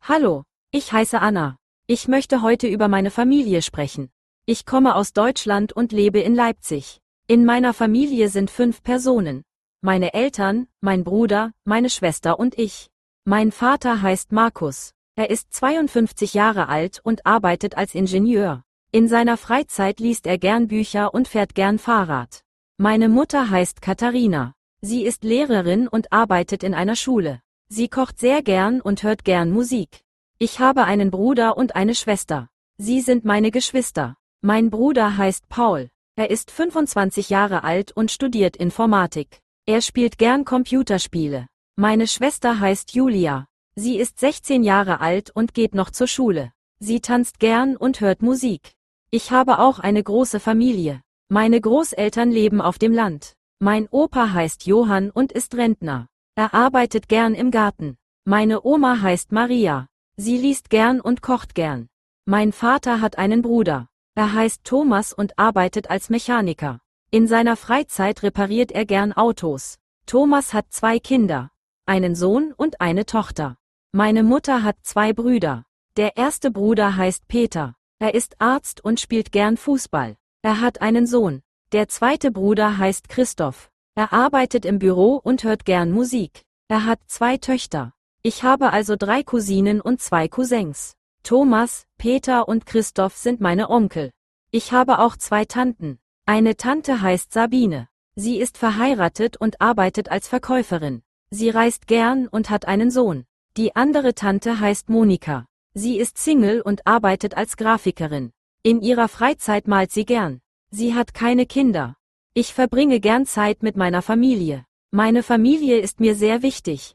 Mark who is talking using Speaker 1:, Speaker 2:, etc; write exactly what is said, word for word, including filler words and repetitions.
Speaker 1: Hallo, ich heiße Anna. Ich möchte heute über meine Familie sprechen. Ich komme aus Deutschland und lebe in Leipzig. In meiner Familie sind fünf Personen. Meine Eltern, mein Bruder, meine Schwester und ich. Mein Vater heißt Markus. Er ist zweiundfünfzig Jahre alt und arbeitet als Ingenieur. In seiner Freizeit liest er gern Bücher und fährt gern Fahrrad. Meine Mutter heißt Katharina. Sie ist Lehrerin und arbeitet in einer Schule. Sie kocht sehr gern und hört gern Musik. Ich habe einen Bruder und eine Schwester. Sie sind meine Geschwister. Mein Bruder heißt Paul. Er ist fünfundzwanzig Jahre alt und studiert Informatik. Er spielt gern Computerspiele. Meine Schwester heißt Julia. Sie ist sechzehn Jahre alt und geht noch zur Schule. Sie tanzt gern und hört Musik. Ich habe auch eine große Familie. Meine Großeltern leben auf dem Land. Mein Opa heißt Johann und ist Rentner. Er arbeitet gern im Garten. Meine Oma heißt Maria. Sie liest gern und kocht gern. Mein Vater hat einen Bruder. Er heißt Thomas und arbeitet als Mechaniker. In seiner Freizeit repariert er gern Autos. Thomas hat zwei Kinder. Einen Sohn und eine Tochter. Meine Mutter hat zwei Brüder. Der erste Bruder heißt Peter. Er ist Arzt und spielt gern Fußball. Er hat einen Sohn. Der zweite Bruder heißt Christoph. Er arbeitet im Büro und hört gern Musik. Er hat zwei Töchter. Ich habe also drei Cousinen und zwei Cousins. Thomas, Peter und Christoph sind meine Onkel. Ich habe auch zwei Tanten. Eine Tante heißt Sabine. Sie ist verheiratet und arbeitet als Verkäuferin. Sie reist gern und hat einen Sohn. Die andere Tante heißt Monika. Sie ist Single und arbeitet als Grafikerin. In ihrer Freizeit malt sie gern. Sie hat keine Kinder. Ich verbringe gern Zeit mit meiner Familie. Meine Familie ist mir sehr wichtig.